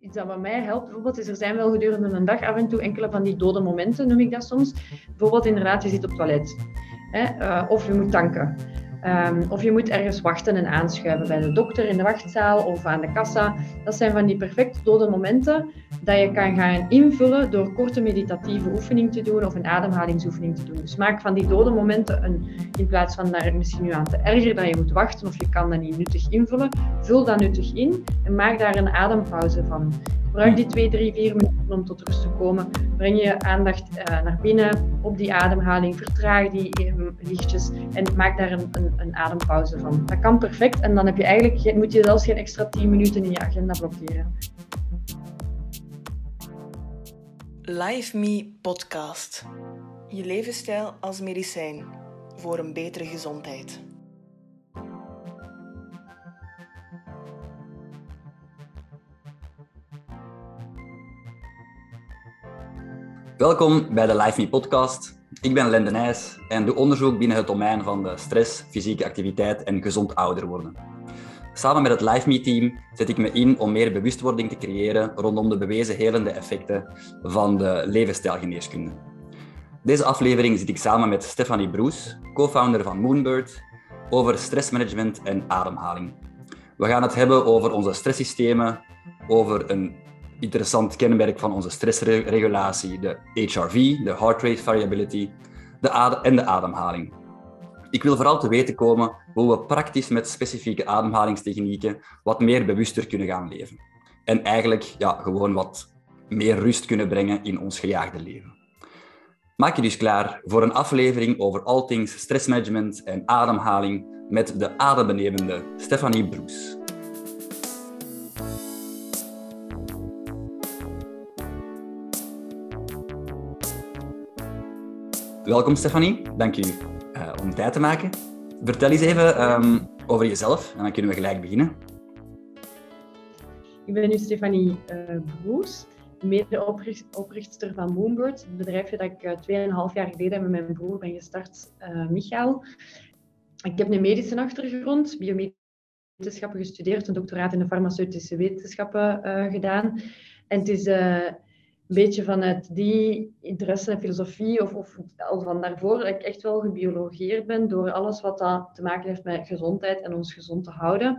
iets dat bij mij helpt, bijvoorbeeld, is er zijn wel gedurende een dag af en toe enkele van die dode momenten, noem ik dat soms. Bijvoorbeeld inderdaad, je zit op het toilet. Of je moet tanken. Of je moet ergens wachten en aanschuiven bij de dokter in de wachtzaal of aan de kassa. Dat zijn van die perfect dode momenten dat je kan gaan invullen door korte meditatieve oefening te doen of een ademhalingsoefening te doen. Dus maak van die dode momenten, in plaats van daar misschien nu aan te ergeren dat je moet wachten of je kan dat niet nuttig invullen, vul dat nuttig in en maak daar een adempauze van. Gebruik die 2, 3, 4 minuten om tot rust te komen. Breng je aandacht naar binnen op die ademhaling. Vertraag die lichtjes en maak daar een adempauze van. Dat kan perfect en dan moet je zelfs geen extra 10 minuten in je agenda blokkeren. Live Me Podcast. Je levensstijl als medicijn voor een betere gezondheid. Welkom bij de Live Me Podcast. Ik ben Len de Nijs en doe onderzoek binnen het domein van de stress, fysieke activiteit en gezond ouder worden. Samen met het Live Me team zet ik me in om meer bewustwording te creëren rondom de bewezen helende effecten van de levensstijlgeneeskunde. Deze aflevering zit ik samen met Stephanie Broes, co-founder van Moonbird, over stressmanagement en ademhaling. We gaan het hebben over onze stresssystemen, over een interessant kenmerk van onze stressregulatie, de HRV, de Heart Rate Variability, en de ademhaling. Ik wil vooral te weten komen hoe we praktisch met specifieke ademhalingstechnieken wat meer bewuster kunnen gaan leven. En eigenlijk gewoon wat meer rust kunnen brengen in ons gejaagde leven. Maak je dus klaar voor een aflevering over all things stressmanagement en ademhaling met de adembenemende Stephanie Broes. Welkom Stephanie, dank u om tijd te maken. Vertel eens even over jezelf en dan kunnen we gelijk beginnen. Ik ben nu Stephanie Broes, mede-oprichter van Moonbird, het bedrijfje dat ik 2,5 jaar geleden met mijn broer ben gestart, Michael. Ik heb een medische achtergrond, biomedische gestudeerd, een doctoraat in de farmaceutische wetenschappen gedaan. En het is een beetje vanuit die interesse en filosofie, of al van daarvoor, dat ik echt wel gebiologeerd ben door alles wat dat te maken heeft met gezondheid en ons gezond te houden.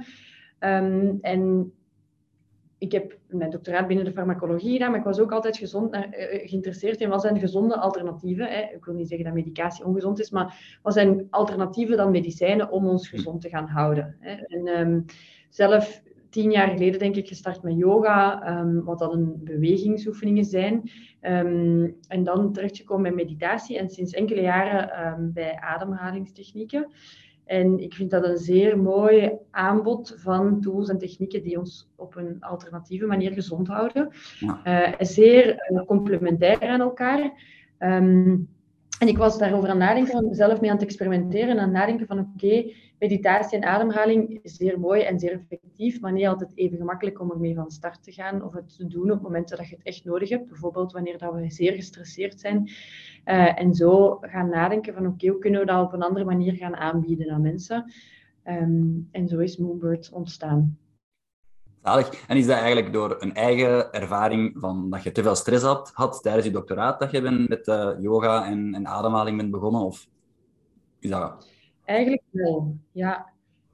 En ik heb mijn doctoraat binnen de farmacologie gedaan, maar ik was ook altijd geïnteresseerd in wat zijn gezonde alternatieven. Ik wil niet zeggen dat medicatie ongezond is, maar wat zijn alternatieven dan medicijnen om ons gezond te gaan houden. En zelf 10 jaar geleden denk ik gestart met yoga, wat dat een bewegingsoefeningen zijn. En dan terechtgekomen bij meditatie en sinds enkele jaren bij ademhalingstechnieken. En ik vind dat een zeer mooi aanbod van tools en technieken die ons op een alternatieve manier gezond houden. Ja. Zeer complementair aan elkaar. En ik was daarover aan het nadenken, van mezelf mee aan het experimenteren en aan het nadenken van oké, meditatie en ademhaling is zeer mooi en zeer effectief, maar niet altijd even gemakkelijk om ermee van start te gaan of het te doen op momenten dat je het echt nodig hebt. Bijvoorbeeld wanneer dat we zeer gestresseerd zijn. En zo gaan nadenken van oké, hoe kunnen we dat op een andere manier gaan aanbieden aan mensen. En zo is Moonbird ontstaan. Zalig. En is dat eigenlijk door een eigen ervaring van dat je te veel stress had tijdens je doctoraat dat je bent met yoga en ademhaling bent begonnen? Of is dat... Eigenlijk wel, ja.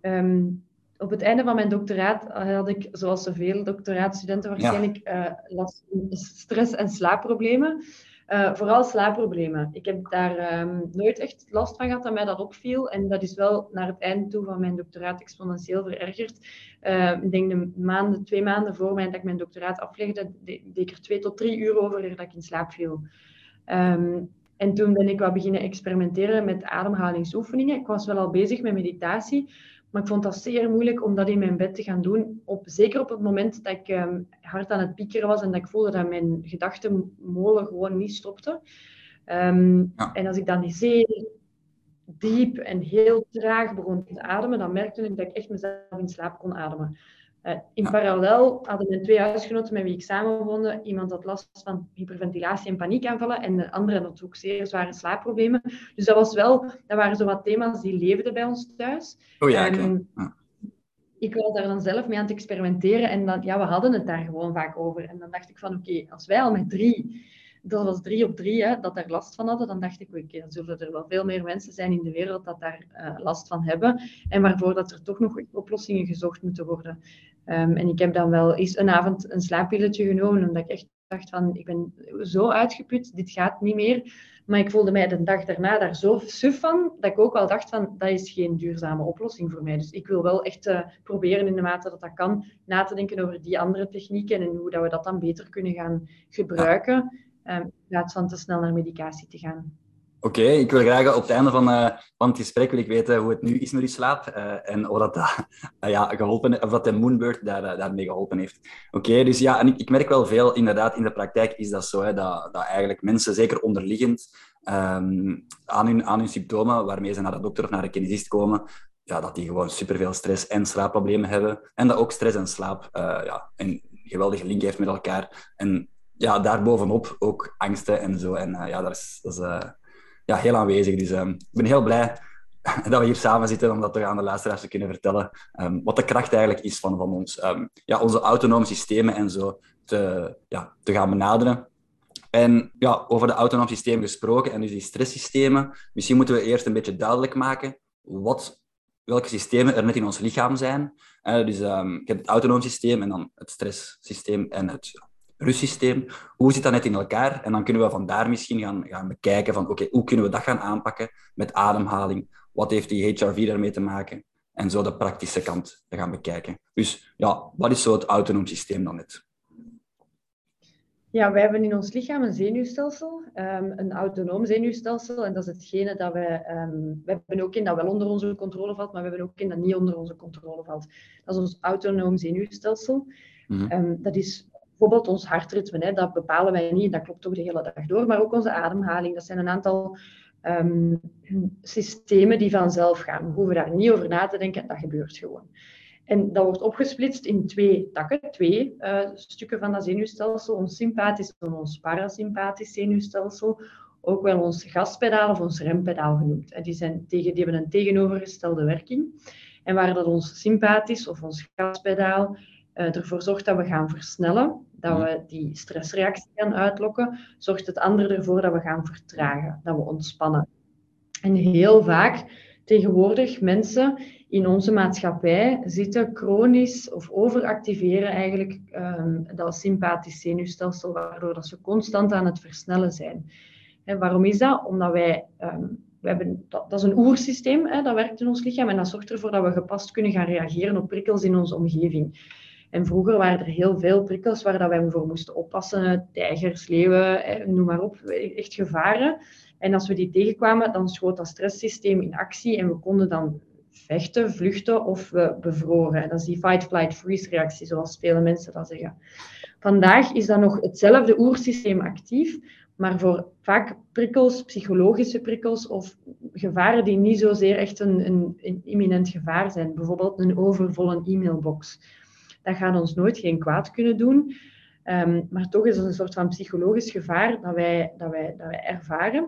Op het einde van mijn doctoraat had ik, zoals zoveel doctoraatstudenten waarschijnlijk, last van stress- en slaapproblemen. Vooral slaapproblemen. Ik heb daar nooit echt last van gehad dat mij dat opviel. En dat is wel naar het einde toe van mijn doctoraat exponentieel verergerd. Ik denk 2 maanden voor dat ik mijn doctoraat aflegde, deed ik er 2 tot 3 uur over dat ik in slaap viel. En toen ben ik wat beginnen experimenteren met ademhalingsoefeningen. Ik was wel al bezig met meditatie, maar ik vond dat zeer moeilijk om dat in mijn bed te gaan doen. Zeker op het moment dat ik hard aan het piekeren was en dat ik voelde dat mijn gedachtenmolen gewoon niet stopte. En als ik dan zeer diep en heel traag begon te ademen, dan merkte ik dat ik echt mezelf in slaap kon ademen. In parallel hadden mijn 2 huisgenoten met wie ik samenwoonde, iemand had last van hyperventilatie en paniekaanvallen en de andere had ook zeer zware slaapproblemen. Dus dat waren zo wat thema's die leefden bij ons thuis. ik was daar dan zelf mee aan het experimenteren en dan, ja, we hadden het daar gewoon vaak over. En dan dacht ik van, oké, als wij al met 3, dat was 3 op 3, hè, dat daar last van hadden, dan dacht ik, oké, dan zullen er wel veel meer mensen zijn in de wereld dat daar last van hebben. En waarvoor dat er toch nog oplossingen gezocht moeten worden. En ik heb dan wel eens een avond een slaappilletje genomen, omdat ik echt dacht van, ik ben zo uitgeput, dit gaat niet meer. Maar ik voelde mij de dag daarna daar zo suf van, dat ik ook wel dacht van, dat is geen duurzame oplossing voor mij. Dus ik wil wel echt proberen in de mate dat dat kan, na te denken over die andere technieken en hoe dat we dat dan beter kunnen gaan gebruiken, in plaats van te snel naar medicatie te gaan. Oké, ik wil graag op het einde van het gesprek wil ik weten hoe het nu is met uw slaap en of dat geholpen, of dat de Moonbird daarmee geholpen heeft. Oké, dus ja, en ik merk wel veel, inderdaad, in de praktijk is dat zo, hè, dat eigenlijk mensen, zeker onderliggend aan hun symptomen, waarmee ze naar de dokter of naar de kinesist komen, ja, dat die gewoon superveel stress en slaapproblemen hebben. En dat ook stress en slaap een geweldige link heeft met elkaar. En ja, daarbovenop ook angsten en zo. En dat is heel aanwezig. Dus ik ben heel blij dat we hier samen zitten om dat aan de luisteraars te kunnen vertellen. Wat de kracht eigenlijk is van ons, onze autonome systemen en zo te gaan benaderen. En ja, over de autonome systemen gesproken en dus die stresssystemen. Misschien moeten we eerst een beetje duidelijk maken welke systemen er net in ons lichaam zijn. Dus ik heb het autonome systeem en dan het stresssysteem en het rustsysteem. Hoe zit dat net in elkaar? En dan kunnen we vandaar misschien gaan bekijken van oké, hoe kunnen we dat gaan aanpakken met ademhaling? Wat heeft die HRV daarmee te maken? En zo de praktische kant te gaan bekijken. Dus ja, wat is zo het autonoom systeem dan net? Ja, wij hebben in ons lichaam een zenuwstelsel, een autonoom zenuwstelsel. En dat is hetgene dat we hebben ook in dat wel onder onze controle valt, maar we hebben ook in dat niet onder onze controle valt. Dat is ons autonoom zenuwstelsel. Mm-hmm. Dat is bijvoorbeeld ons hartritme, hè, dat bepalen wij niet, dat klopt ook de hele dag door. Maar ook onze ademhaling, dat zijn een aantal systemen die vanzelf gaan. We hoeven daar niet over na te denken, dat gebeurt gewoon. En dat wordt opgesplitst in 2 takken, 2 stukken van dat zenuwstelsel. Ons sympathisch en ons parasympathisch zenuwstelsel. Ook wel ons gaspedaal of ons rempedaal genoemd. En die hebben een tegenovergestelde werking. En waar dat ons sympathisch of ons gaspedaal ervoor zorgt dat we gaan versnellen, dat we die stressreactie gaan uitlokken, zorgt het andere ervoor dat we gaan vertragen, dat we ontspannen. En heel vaak tegenwoordig mensen in onze maatschappij zitten chronisch of overactiveren eigenlijk dat sympathisch zenuwstelsel, waardoor dat ze constant aan het versnellen zijn. En waarom is dat? Omdat wij hebben, dat is een oersysteem, dat werkt in ons lichaam en dat zorgt ervoor dat we gepast kunnen gaan reageren op prikkels in onze omgeving. En vroeger waren er heel veel prikkels waar dat wij voor moesten oppassen. Tijgers, leeuwen, noem maar op. Echt gevaren. En als we die tegenkwamen, dan schoot dat stresssysteem in actie en we konden dan vechten, vluchten of we bevroren. Dat is die fight-flight-freeze-reactie, zoals vele mensen dat zeggen. Vandaag is dat nog hetzelfde oersysteem actief, maar voor vaak prikkels, psychologische prikkels of gevaren die niet zozeer echt een imminent gevaar zijn. Bijvoorbeeld een overvolle e-mailbox. Dat gaat ons nooit geen kwaad kunnen doen. Maar toch is het een soort van psychologisch gevaar dat wij ervaren.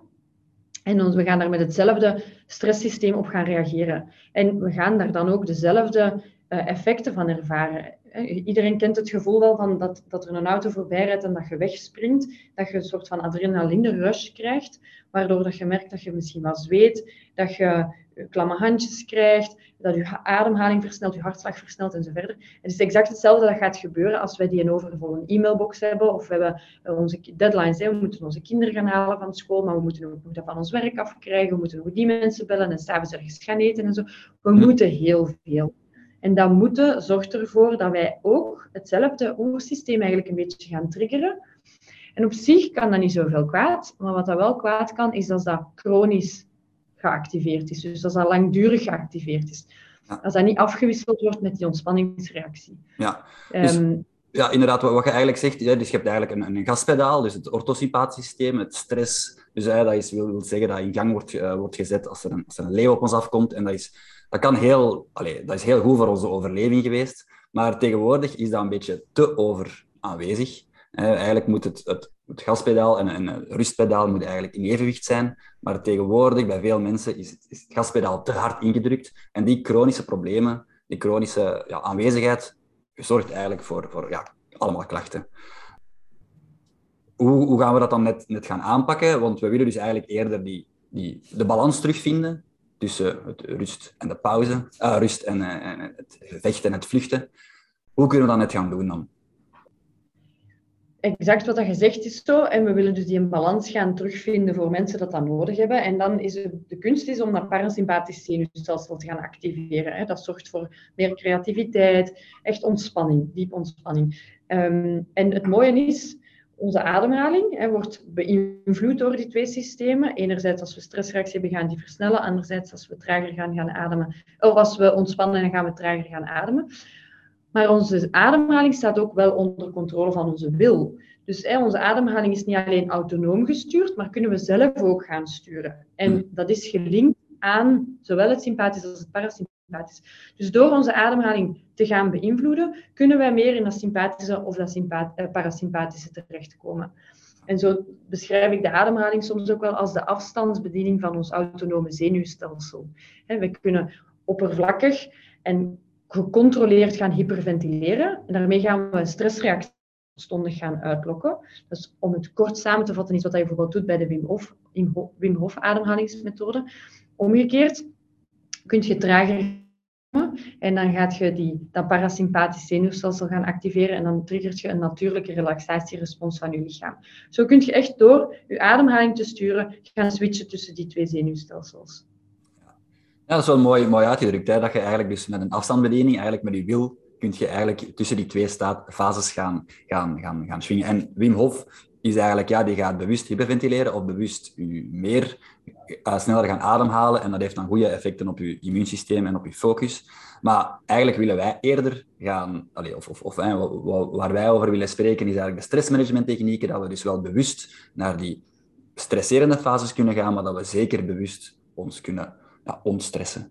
En we gaan daar met hetzelfde stresssysteem op gaan reageren. En we gaan daar dan ook dezelfde effecten van ervaren. Iedereen kent het gevoel wel van dat er een auto voorbij rijdt en dat je wegspringt. Dat je een soort van adrenaline rush krijgt. Waardoor dat je merkt dat je misschien wel zweet. Dat je klamme handjes krijgt. Dat je ademhaling versnelt, je hartslag versnelt en zo verder. Het is exact hetzelfde dat gaat gebeuren als wij die een overvolle e-mailbox hebben. Of we hebben onze deadlines. We moeten onze kinderen gaan halen van school. Maar we moeten ook nog dat van ons werk afkrijgen. We moeten ook die mensen bellen en 's avonds ergens gaan eten en zo. We moeten heel veel. En dat moeten zorgt ervoor dat wij ook hetzelfde oersysteem eigenlijk een beetje gaan triggeren. En op zich kan dat niet zoveel kwaad. Maar wat dat wel kwaad kan, is als dat chronisch geactiveerd is. Dus als dat langdurig geactiveerd is. Ja. Als dat niet afgewisseld wordt met die ontspanningsreactie. Ja, dus, ja inderdaad, wat je eigenlijk zegt, dus je hebt eigenlijk een gaspedaal, dus het orthosympathisch systeem, het stress. Dus dat wil zeggen dat in gang wordt gezet als er een leeuw op ons afkomt. En dat is heel goed voor onze overleving geweest. Maar tegenwoordig is dat een beetje te over aanwezig. Eigenlijk moet het gaspedaal en het rustpedaal moet eigenlijk in evenwicht zijn. Maar tegenwoordig, bij veel mensen, is het gaspedaal te hard ingedrukt. En die chronische problemen, die chronische aanwezigheid zorgt eigenlijk voor allemaal klachten. Hoe gaan we dat dan net gaan aanpakken? Want we willen dus eigenlijk eerder de balans terugvinden tussen het rust en de pauze, rust en het vechten en het vluchten. Hoe kunnen we dat net gaan doen dan? Exact wat je zegt is zo. En we willen dus die balans gaan terugvinden voor mensen dat nodig hebben. En dan is de kunst is om dat parasympathisch zenuwstelsel te gaan activeren. Dat zorgt voor meer creativiteit, echt ontspanning, diep ontspanning. En het mooie is, onze ademhaling wordt beïnvloed door die twee systemen. Enerzijds als we stressreactie hebben, gaan die versnellen. Anderzijds als we trager gaan ademen. Of als we ontspannen, dan gaan we trager gaan ademen. Maar onze ademhaling staat ook wel onder controle van onze wil. Dus onze ademhaling is niet alleen autonoom gestuurd, maar kunnen we zelf ook gaan sturen. En dat is gelinkt aan zowel het sympathisch als het parasympathisch. Dus door onze ademhaling te gaan beïnvloeden, kunnen wij meer in dat sympathische of dat parasympathische terechtkomen. En zo beschrijf ik de ademhaling soms ook wel als de afstandsbediening van ons autonome zenuwstelsel. We kunnen oppervlakkig en gecontroleerd gaan hyperventileren. En daarmee gaan we een stressreactie kortstondig gaan uitlokken. Dus om het kort samen te vatten is wat je bijvoorbeeld doet bij de Wim Hof ademhalingsmethode. Omgekeerd kun je trager en dan gaat je dat parasympathisch zenuwstelsel gaan activeren en dan triggert je een natuurlijke relaxatierespons van je lichaam. Zo kun je echt door je ademhaling te sturen gaan switchen tussen die twee zenuwstelsels. Ja, dat is wel mooi uitgedrukt. Hè? Dat je eigenlijk dus met een afstandsbediening, eigenlijk met je wil, kun je eigenlijk tussen die twee fases gaan swingen. En Wim Hof is eigenlijk, die gaat bewust hyperventileren of bewust u meer sneller gaan ademhalen. En dat heeft dan goede effecten op je immuunsysteem en op je focus. Maar eigenlijk willen wij eerder gaan, waar wij over willen spreken, is eigenlijk de stressmanagementtechnieken, dat we dus wel bewust naar die stresserende fases kunnen gaan, maar dat we zeker bewust ons kunnen ontstressen.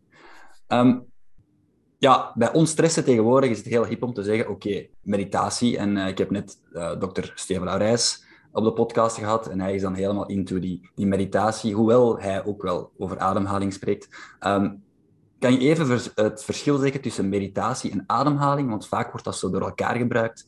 Bij ontstressen tegenwoordig is het heel hip om te zeggen, oké, meditatie. En ik heb net dokter Steven Laurijs op de podcast gehad en hij is dan helemaal into die meditatie, hoewel hij ook wel over ademhaling spreekt. Kan je even het verschil zeggen tussen meditatie en ademhaling? Want vaak wordt dat zo door elkaar gebruikt.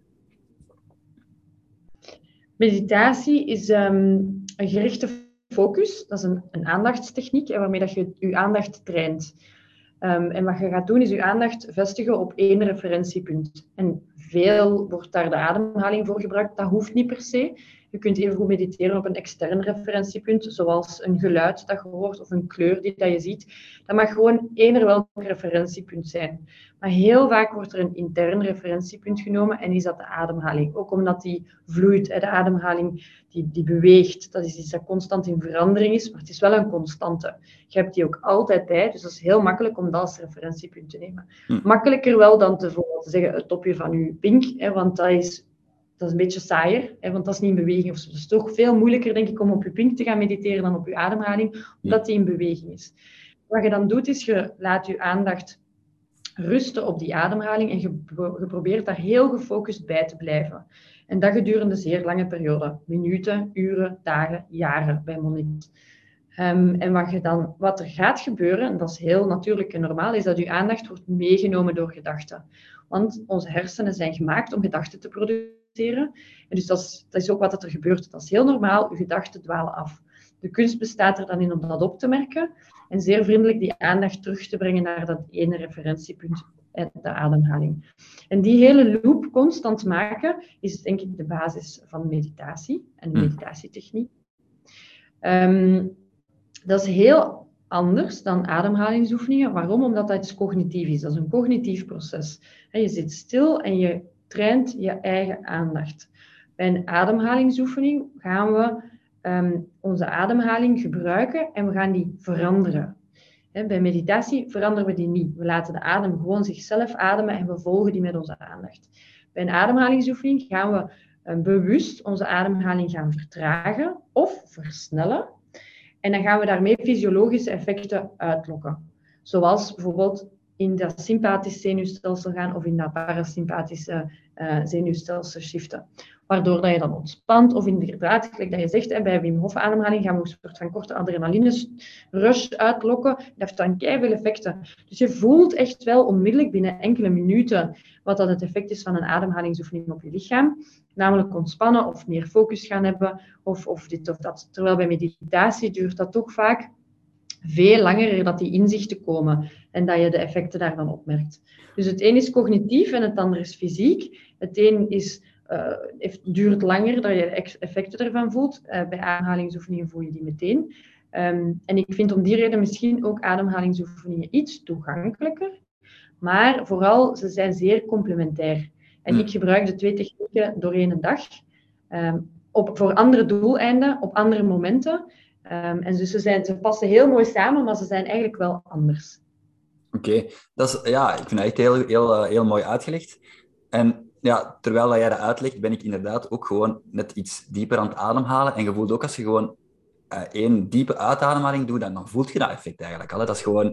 Meditatie is een gerichte focus. Dat is een aandachtstechniek waarmee dat je je aandacht traint. En wat je gaat doen is je aandacht vestigen op één referentiepunt. En veel wordt daar de ademhaling voor gebruikt. Dat hoeft niet per se. Je kunt even goed mediteren op een extern referentiepunt, zoals een geluid dat je hoort of een kleur die dat je ziet. Dat mag gewoon eender welk referentiepunt zijn. Maar heel vaak wordt er een intern referentiepunt genomen en is dat de ademhaling. Ook omdat die vloeit, de ademhaling die beweegt. Dat is iets dat constant in verandering is, maar het is wel een constante. Je hebt die ook altijd bij, dus dat is heel makkelijk om dat als referentiepunt te nemen. Makkelijker wel dan te zeggen het topje van je pink, want dat is een beetje saaier, want dat is niet in beweging. Het is toch veel moeilijker, denk ik, om op je pink te gaan mediteren dan op je ademhaling, omdat die in beweging is. Wat je dan doet, is je laat je aandacht rusten op die ademhaling en je probeert daar heel gefocust bij te blijven. En dat gedurende zeer lange perioden. Minuten, uren, dagen, jaren bij monniken. En wat er gaat gebeuren, en dat is heel natuurlijk en normaal, is dat je aandacht wordt meegenomen door gedachten. Want onze hersenen zijn gemaakt om gedachten te produceren. En dus dat is ook wat er gebeurt. Dat is heel normaal, je gedachten dwalen af. De kunst bestaat er dan in om dat op te merken en zeer vriendelijk die aandacht terug te brengen naar dat ene referentiepunt, de ademhaling. En die hele loop constant maken is denk ik de basis van meditatie en de meditatietechniek. Dat is heel anders dan ademhalingsoefeningen. Waarom? Omdat dat iets cognitief is. Dat is een cognitief proces. Je zit stil en je traint je eigen aandacht. Bij een ademhalingsoefening gaan we onze ademhaling gebruiken en we gaan die veranderen. Bij meditatie veranderen we die niet. We laten de adem gewoon zichzelf ademen en we volgen die met onze aandacht. Bij een ademhalingsoefening gaan we bewust onze ademhaling gaan vertragen of versnellen. En dan gaan we daarmee fysiologische effecten uitlokken. Zoals bijvoorbeeld in dat sympathische zenuwstelsel gaan of in dat parasympathische zenuwstelsel shiften. Waardoor dat je dan ontspant of inderdaad, gelijk dat je zegt, bij Wim Hof ademhaling gaan we een soort van korte adrenaline rush uitlokken. Dat heeft dan keiveel effecten. Dus je voelt echt wel onmiddellijk binnen enkele minuten wat dat het effect is van een ademhalingsoefening op je lichaam. Namelijk ontspannen of meer focus gaan hebben of dit of dat. Terwijl bij meditatie duurt dat toch vaak veel langer dat die inzichten komen en dat je de effecten daarvan opmerkt. Dus het een is cognitief en het ander is fysiek. Het een is, duurt langer dat je effecten ervan voelt. Bij ademhalingsoefeningen voel je die meteen. En ik vind om die reden misschien ook ademhalingsoefeningen iets toegankelijker. Maar vooral, ze zijn zeer complementair. En ik gebruik de 2 technieken doorheen een dag. Voor andere doeleinden, op andere momenten. En dus ze passen heel mooi samen, maar ze zijn eigenlijk wel anders. Oké. Ik vind dat echt heel mooi uitgelegd. En ja, terwijl jij dat uitlegt, ben ik inderdaad ook gewoon net iets dieper aan het ademhalen. En je voelt ook als je gewoon 1 diepe uitademhaling doet, dan voelt je dat effect eigenlijk al. Hè. Dat is gewoon...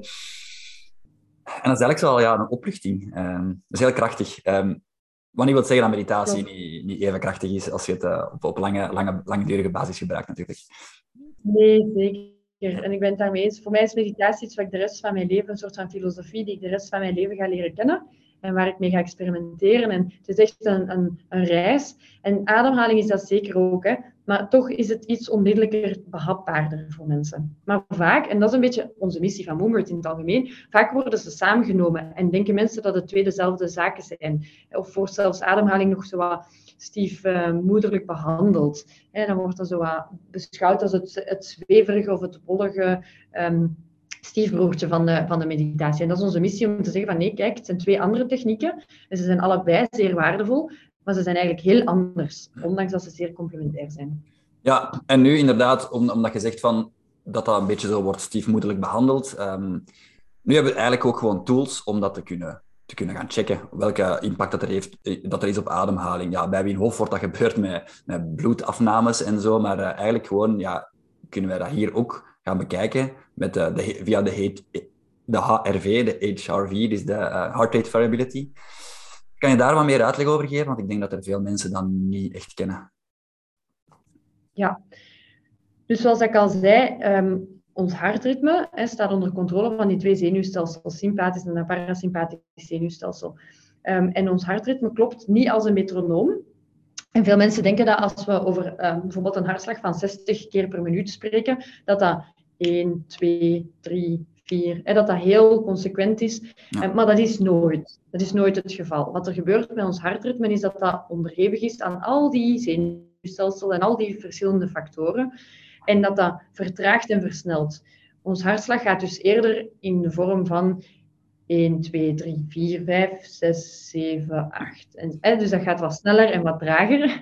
En dat is eigenlijk zo een opluchting. Dat is heel krachtig. Wat niet wil zeggen dat meditatie niet even krachtig is als je het op langdurige basis gebruikt, natuurlijk. Nee, zeker. En ik ben het daarmee eens. Voor mij is meditatie iets wat ik de rest van mijn leven, een soort van filosofie die ik de rest van mijn leven ga leren kennen. En waar ik mee ga experimenteren. En het is echt een reis. En ademhaling is dat zeker ook. Hè. Maar toch is het iets onmiddellijker behapbaarder voor mensen. Maar vaak, en dat is een beetje onze missie van Moonbird in het algemeen, vaak worden ze samengenomen en denken mensen dat het 2 dezelfde zaken zijn. Of wordt zelfs ademhaling nog zo wat stiefmoederlijk behandeld. Dan wordt dat zo wat beschouwd als het zweverige of het wollige stiefbroertje van de meditatie. En dat is onze missie om te zeggen van nee, kijk, het zijn 2 andere technieken en ze zijn allebei zeer waardevol, maar ze zijn eigenlijk heel anders, ondanks dat ze zeer complementair zijn. Ja, en nu inderdaad, omdat je zegt van dat een beetje zo wordt stiefmoederlijk behandeld, nu hebben we eigenlijk ook gewoon tools om dat te kunnen gaan checken, welke impact dat er is op ademhaling. Ja, bij Wim Hof wordt dat gebeurd met bloedafnames en zo, maar eigenlijk gewoon kunnen wij dat hier ook gaan bekijken via de HRV, de HRV, dus de Heart Rate Variability. Kan je daar wat meer uitleg over geven? Want ik denk dat er veel mensen dat niet echt kennen. Ja, dus zoals ik al zei, ons hartritme staat onder controle van die 2 zenuwstelsels, sympathisch en parasympathisch zenuwstelsel. En ons hartritme klopt niet als een metronoom. En veel mensen denken dat als we over bijvoorbeeld een hartslag van 60 keer per minuut spreken, dat 1, 2, 3, 4, dat heel consequent is. Ja. Maar dat is nooit het geval. Wat er gebeurt met ons hartritme is dat onderhevig is aan al die zenuwstelsels en al die verschillende factoren. En dat vertraagt en versnelt. Ons hartslag gaat dus eerder in de vorm van 1, 2, 3, 4, 5, 6, 7, 8. Dus dat gaat wat sneller en wat trager.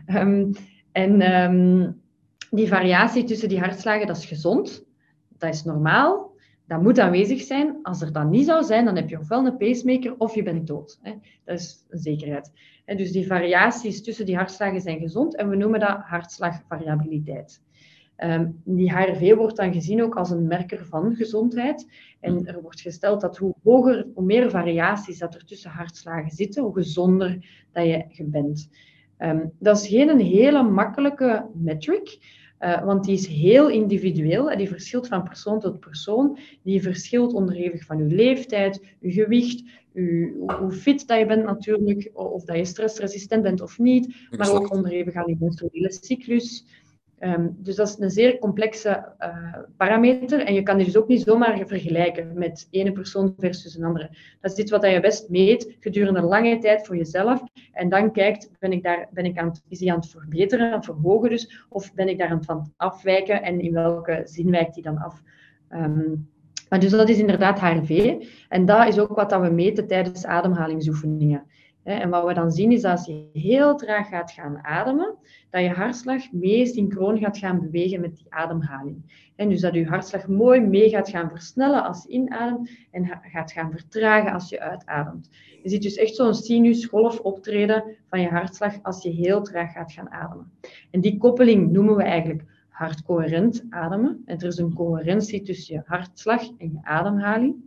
Die variatie tussen die hartslagen, dat is gezond. Dat is normaal. Dat moet aanwezig zijn. Als er dat niet zou zijn, dan heb je ofwel een pacemaker of je bent dood. Dat is een zekerheid. Dus die variaties tussen die hartslagen zijn gezond en we noemen dat hartslagvariabiliteit. Die HRV wordt dan gezien ook als een merker van gezondheid. En er wordt gesteld dat hoe meer variaties dat er tussen hartslagen zitten, hoe gezonder dat je bent. Dat is geen hele makkelijke metric, want die is heel individueel. Die verschilt van persoon tot persoon. Die verschilt onderhevig van je leeftijd, je gewicht, hoe fit dat je bent natuurlijk, of dat je stressresistent bent of niet, maar ook onderhevig aan je menstruele cyclus. Dus dat is een zeer complexe parameter en je kan die dus ook niet zomaar vergelijken met ene persoon versus een andere. Dat is iets wat je best meet gedurende een lange tijd voor jezelf en dan kijkt, is die aan het verbeteren, aan het verhogen dus, of ben ik daar aan het afwijken en in welke zin wijkt die dan af. Maar dus dat is inderdaad HRV en dat is ook wat we meten tijdens ademhalingsoefeningen. En wat we dan zien is dat als je heel traag gaat gaan ademen, dat je hartslag mee synchroon gaat gaan bewegen met die ademhaling. En dus dat je hartslag mooi mee gaat gaan versnellen als je inademt en gaat gaan vertragen als je uitademt. Je ziet dus echt zo'n sinusgolf optreden van je hartslag als je heel traag gaat gaan ademen. En die koppeling noemen we eigenlijk hartcoherent ademen. En er is een coherentie tussen je hartslag en je ademhaling.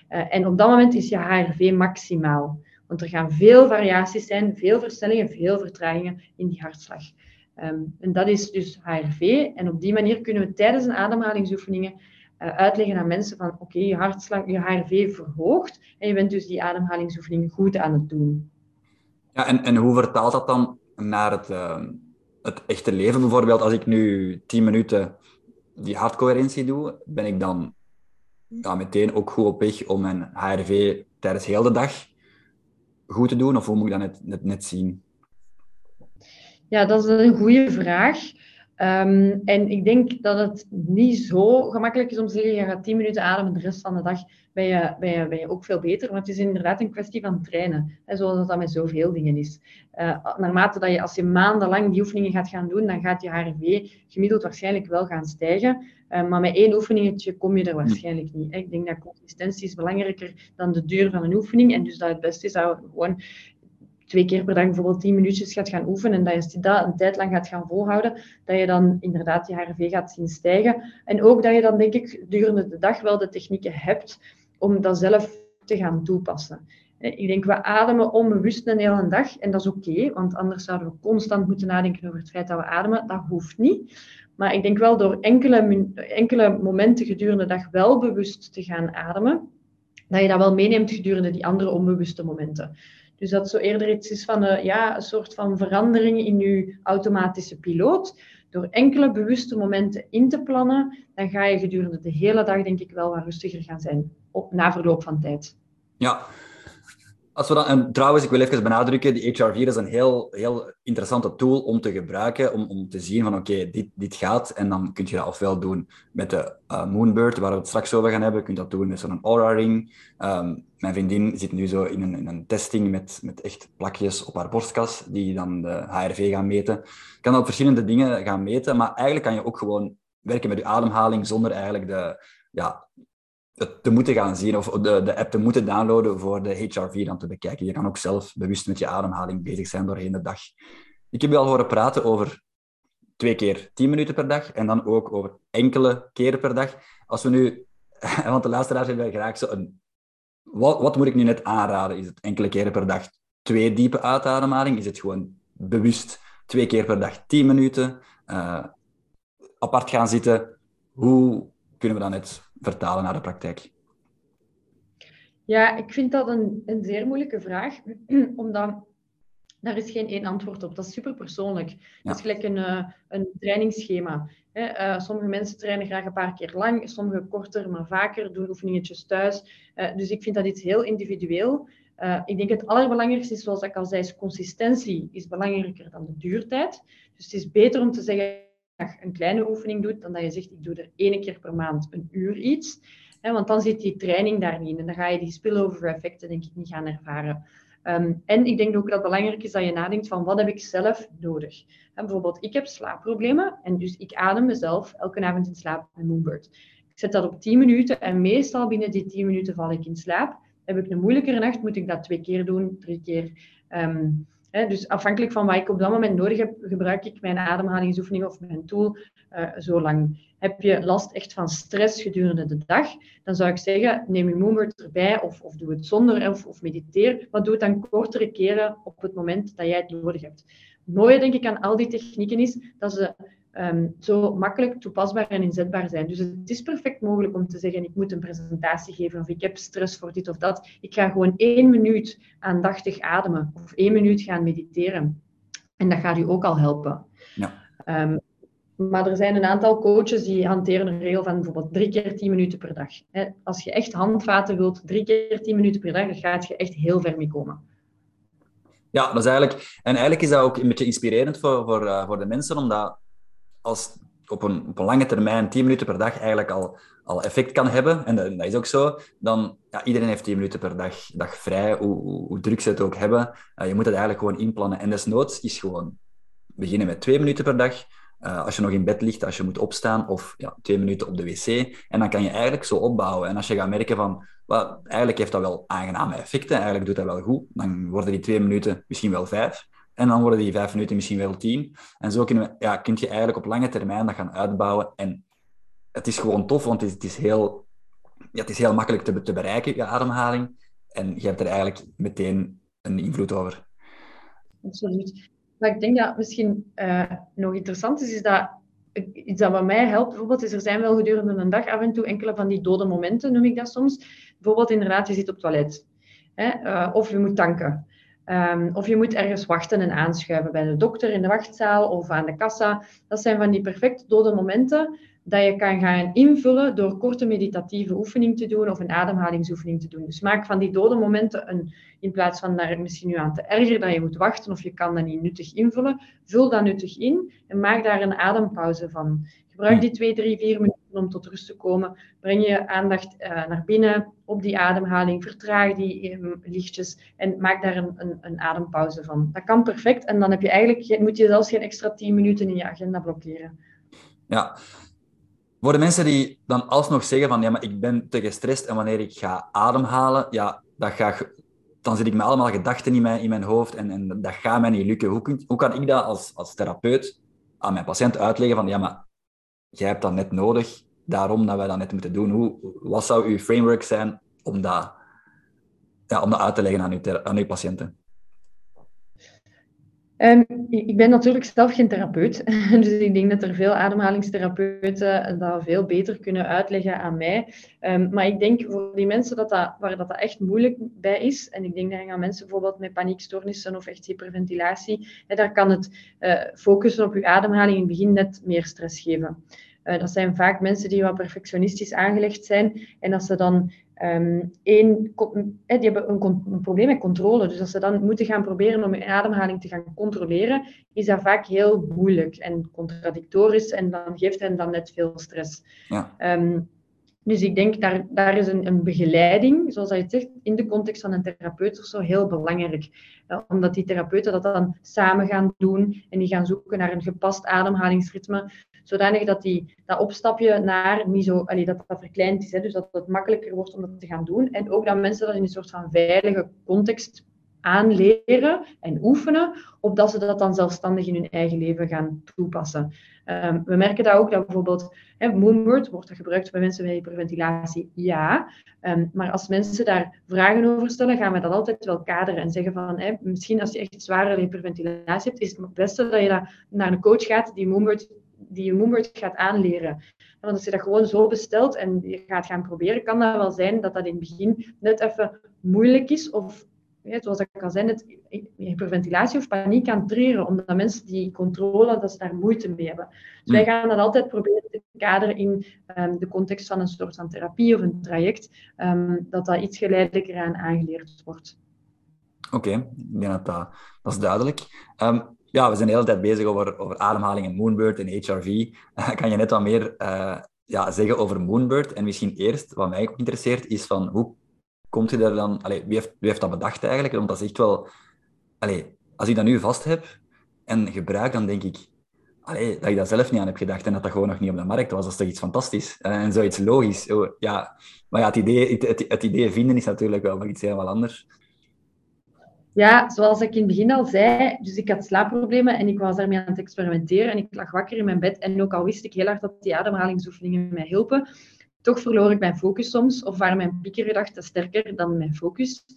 En op dat moment is je HRV maximaal. Want er gaan veel variaties zijn, veel versnellingen, veel vertragingen in die hartslag. En dat is dus HRV. En op die manier kunnen we tijdens een ademhalingsoefeningen uitleggen aan mensen van oké, je hartslag, je HRV verhoogt en je bent dus die ademhalingsoefeningen goed aan het doen. Ja, en hoe vertaalt dat dan naar het echte leven bijvoorbeeld? Als ik nu 10 minuten die hartcoherentie doe, ben ik dan meteen ook goed op weg om mijn HRV tijdens heel de dag goed te doen? Of hoe moet ik dat net zien? Ja, dat is een goede vraag. En ik denk dat het niet zo gemakkelijk is om te zeggen, je gaat 10 minuten ademen, de rest van de dag ben je ook veel beter. Want het is inderdaad een kwestie van trainen, hè, zoals dat met zoveel dingen is. Naarmate dat als je maandenlang die oefeningen gaat gaan doen, dan gaat je HRV gemiddeld waarschijnlijk wel gaan stijgen. Maar met 1 oefeningetje kom je er waarschijnlijk niet. Hè. Ik denk dat consistentie is belangrijker dan de duur van een oefening. En dus dat het beste is dat we gewoon 2 keer per dag bijvoorbeeld 10 minuutjes gaat gaan oefenen en dat je dat een tijd lang gaat gaan volhouden, dat je dan inderdaad je HRV gaat zien stijgen. En ook dat je dan, denk ik, gedurende de dag wel de technieken hebt om dat zelf te gaan toepassen. Ik denk, we ademen onbewust een hele dag en dat is oké, want anders zouden we constant moeten nadenken over het feit dat we ademen. Dat hoeft niet. Maar ik denk wel door enkele momenten gedurende de dag wel bewust te gaan ademen, dat je dat wel meeneemt gedurende die andere onbewuste momenten. Dus dat zo eerder iets is van een soort van verandering in je automatische piloot. Door enkele bewuste momenten in te plannen, dan ga je gedurende de hele dag denk ik wel wat rustiger gaan zijn na verloop van tijd. Ja. Als we dan, en trouwens, ik wil even benadrukken, die HRV is een heel interessante tool om te gebruiken, om te zien van oké, dit gaat. En dan kun je dat ofwel doen met de Moonbird, waar we het straks over gaan hebben. Je kunt dat doen met zo'n Oura-ring. Mijn vriendin zit nu zo in een testing met echt plakjes op haar borstkas, die dan de HRV gaan meten. Je kan op verschillende dingen gaan meten, maar eigenlijk kan je ook gewoon werken met je ademhaling zonder eigenlijk het te moeten gaan zien of de app te moeten downloaden voor de HRV dan te bekijken. Je kan ook zelf bewust met je ademhaling bezig zijn doorheen de dag. Ik heb je al horen praten over 2 keer 10 minuten per dag en dan ook over enkele keren per dag. Als we nu, want de luisteraars hebben graag zo wat moet ik nu net aanraden? Is het enkele keren per dag 2 diepe uitademhaling? Is het gewoon bewust 2 keer per dag 10 minuten apart gaan zitten? Hoe kunnen we dat net vertalen naar de praktijk? Ja, ik vind dat een zeer moeilijke vraag, omdat daar is geen één antwoord op. Dat is super persoonlijk. Ja. Dat is gelijk een trainingsschema. Sommige mensen trainen graag een paar keer lang, sommige korter, maar vaker, doen oefeningetjes thuis. Dus ik vind dat iets heel individueel. Ik denk het allerbelangrijkste is, zoals ik al zei, is consistentie is belangrijker dan de duurtijd. Dus het is beter om te zeggen dat je een kleine oefening doet, dan dat je zegt, ik doe er 1 keer per maand een uur iets. Want dan zit die training daar niet in. En dan ga je die spillover effecten denk ik niet gaan ervaren. En ik denk ook dat het belangrijk is dat je nadenkt van wat heb ik zelf nodig. Bijvoorbeeld, ik heb slaapproblemen en dus ik adem mezelf elke avond in slaap met Moonbird. Ik zet dat op 10 minuten en meestal binnen die 10 minuten val ik in slaap. Heb ik een moeilijkere nacht, moet ik dat 2 keer doen, 3 keer. Dus afhankelijk van wat ik op dat moment nodig heb, gebruik ik mijn ademhalingsoefening of mijn tool zo lang. Heb je last echt van stress gedurende de dag, dan zou ik zeggen, neem je Moonbird erbij of doe het zonder of mediteer. Maar doe het dan kortere keren op het moment dat jij het nodig hebt. Het mooie, denk ik, aan al die technieken is dat ze zo makkelijk toepasbaar en inzetbaar zijn. Dus het is perfect mogelijk om te zeggen, ik moet een presentatie geven of ik heb stress voor dit of dat. Ik ga gewoon 1 minuut aandachtig ademen of 1 minuut gaan mediteren. En dat gaat u ook al helpen. Ja. Maar er zijn een aantal coaches die hanteren een regel van bijvoorbeeld 3 keer 10 minuten per dag. Als je echt handvaten wilt, 3 keer 10 minuten per dag, dan gaat je echt heel ver mee komen. Ja, dat is eigenlijk is dat ook een beetje inspirerend voor de mensen, omdat als op een lange termijn 10 minuten per dag eigenlijk al effect kan hebben, en dat is ook zo, dan iedereen heeft 10 minuten per dag vrij, hoe druk ze het ook hebben. Je moet het eigenlijk gewoon inplannen. En desnoods is gewoon beginnen met 2 minuten per dag. Als je nog in bed ligt, als je moet opstaan, of 2 minuten op de wc. En dan kan je eigenlijk zo opbouwen. En als je gaat merken van, eigenlijk heeft dat wel aangename effecten, eigenlijk doet dat wel goed, dan worden die 2 minuten misschien wel 5. En dan worden die 5 minuten misschien wel 10. En zo kun je eigenlijk op lange termijn dat gaan uitbouwen. En het is gewoon tof, want het is heel het is heel makkelijk te bereiken, je ademhaling. En je hebt er eigenlijk meteen een invloed over. Absoluut. Maar ik denk dat misschien nog interessant is dat iets dat bij mij helpt, bijvoorbeeld, is er zijn wel gedurende een dag af en toe enkele van die dode momenten, noem ik dat soms. Bijvoorbeeld inderdaad, je zit op het toilet. Hè? Of je moet tanken. Of je moet ergens wachten en aanschuiven bij de dokter in de wachtzaal of aan de kassa. Dat zijn van die perfect dode momenten dat je kan gaan invullen door korte meditatieve oefening te doen of een ademhalingsoefening te doen. Dus maak van die dode momenten in plaats van daar misschien nu aan te ergeren dat je moet wachten of je kan dat niet nuttig invullen, vul dat nuttig in en maak daar een adempauze van. Gebruik die 2, 3, 4 minuten om tot rust te komen. Breng je aandacht naar binnen op die ademhaling. Vertraag die lichtjes en maak daar een adempauze van. Dat kan perfect en dan heb je eigenlijk, moet je zelfs geen extra 10 minuten in je agenda blokkeren. Ja. Voor de mensen die dan alsnog zeggen van ja, maar ik ben te gestrest en wanneer ik ga ademhalen, ja, dan zit ik met allemaal gedachten in mijn hoofd en dat gaat mij niet lukken. Hoe kan ik dat als therapeut aan mijn patiënt uitleggen van ja, maar jij hebt dat net nodig, daarom dat wij dat net moeten doen. Wat zou uw framework zijn om dat uit te leggen aan uw patiënten? Ik ben natuurlijk zelf geen therapeut, dus ik denk dat er veel ademhalingstherapeuten dat veel beter kunnen uitleggen aan mij. Maar ik denk voor die mensen waar dat echt moeilijk bij is, en ik denk dat aan mensen bijvoorbeeld met paniekstoornissen of echt hyperventilatie, daar kan het focussen op je ademhaling in het begin net meer stress geven. Dat zijn vaak mensen die wat perfectionistisch aangelegd zijn en als ze dan die hebben een probleem met controle. Dus als ze dan moeten gaan proberen om hun ademhaling te gaan controleren, is dat vaak heel moeilijk en contradictorisch en dan geeft hen dan net veel stress. Ja. Dus ik denk, daar is een begeleiding, zoals je het zegt, in de context van een therapeut of zo heel belangrijk. Omdat die therapeuten dat dan samen gaan doen en die gaan zoeken naar een gepast ademhalingsritme, zodanig dat dat opstapje naar niet zo, dat verkleind is. Hè, dus dat het makkelijker wordt om dat te gaan doen. En ook dat mensen dat in een soort van veilige context aanleren en oefenen, opdat ze dat dan zelfstandig in hun eigen leven gaan toepassen. We merken dat ook, dat bijvoorbeeld Moonbird, wordt dat gebruikt bij mensen met hyperventilatie? Ja. Maar als mensen daar vragen over stellen, gaan we dat altijd wel kaderen en zeggen van, misschien als je echt zware hyperventilatie hebt, is het beste dat je naar een coach gaat die je Moonbird gaat aanleren. Want als je dat gewoon zo bestelt en je gaat gaan proberen, kan dat wel zijn dat in het begin net even moeilijk is of zoals ik al zei, net hyperventilatie of paniek aan treren, omdat mensen die controle, dat ze daar moeite mee hebben. Dus wij gaan dat altijd proberen te kaderen in de context van een soort van therapie of een traject, dat iets geleidelijker aan aangeleerd wordt. Oké, ik denk dat is duidelijk. We zijn de hele tijd bezig over ademhaling en Moonbird en HRV. Kan je net wat meer zeggen over Moonbird? En misschien eerst, wat mij ook interesseert, is van hoe komt je daar dan... Wie heeft dat bedacht eigenlijk? Want dat is echt wel... als ik dat nu vast heb en gebruik, dan denk ik dat ik dat zelf niet aan heb gedacht en dat gewoon nog niet op de markt was. Dat is toch iets fantastisch en zoiets logisch. Maar het idee vinden is natuurlijk wel nog iets helemaal anders. Ja, zoals ik in het begin al zei, dus ik had slaapproblemen en ik was daarmee aan het experimenteren en ik lag wakker in mijn bed en ook al wist ik heel hard dat die ademhalingsoefeningen mij hielpen, toch verloor ik mijn focus soms of waren mijn piekergedachten sterker dan mijn focus.